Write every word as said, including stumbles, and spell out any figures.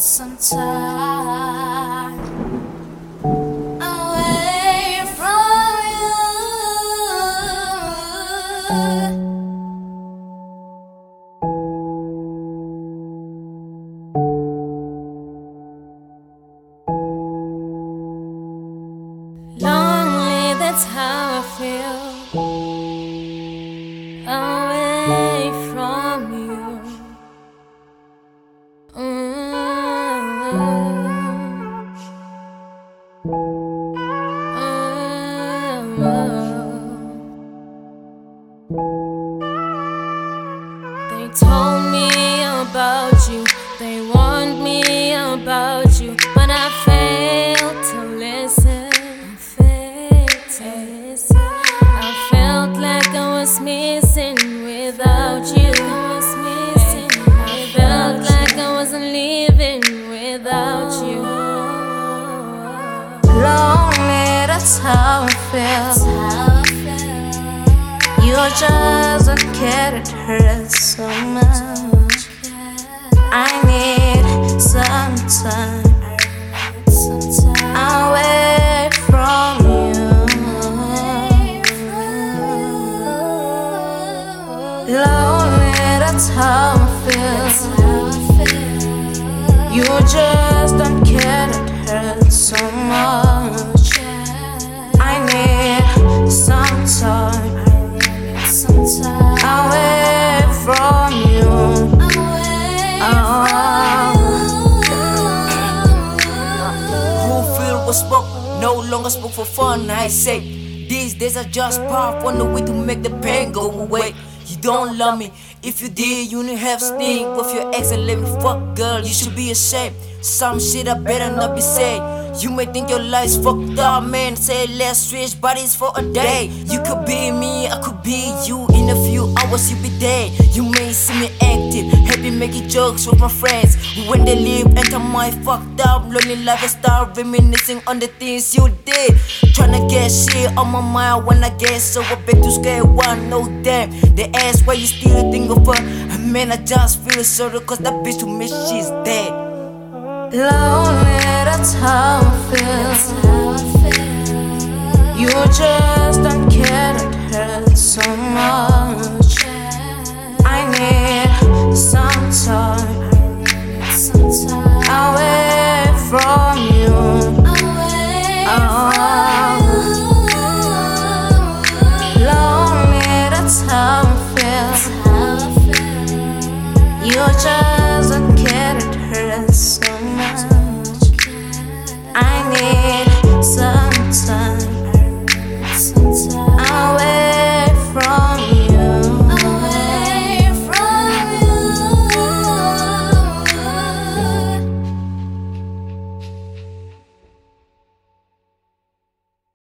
some time away from you. Lonely, that's how I feel. Away from you. Mm-hmm. They told me about you, they warned me about you, but I failed to listen. I failed to listen. I felt like I was missing without you. I was missing. I felt like I wasn't living without you. Lonely, that's how I feel. You just don't get it, hurts so much. I need some time away from you. Lonely, that's how I feel. You just don't get it, hurts so much. I need some time away from you. Oh. Who feel was spoke, no longer spoke for fun. I say these days I just pop on the way to make the pain go away. You don't love me, if you did, you didn't have sting with your ex and let me fuck, girl. You should be ashamed. Some shit I better not be saying. You may think your life's fucked up, man. Say let's switch bodies for a day. You could be me, I could be you. In a few hours you be dead. You may see me active, happy making jokes with my friends. When they leave, enter my fucked up lonely life and start reminiscing on the things you did. Tryna get shit on my mind when I get sober, back to square one. No damn, they ask why you still think of her. Man, I just feel sorry cause that bitch to me she's dead. Lonely, that's how I feel. You just don't get it, hurts so much. I need some time away from you. Oh. Lonely, that's how I feel. You just don't get it, hurts so much. I need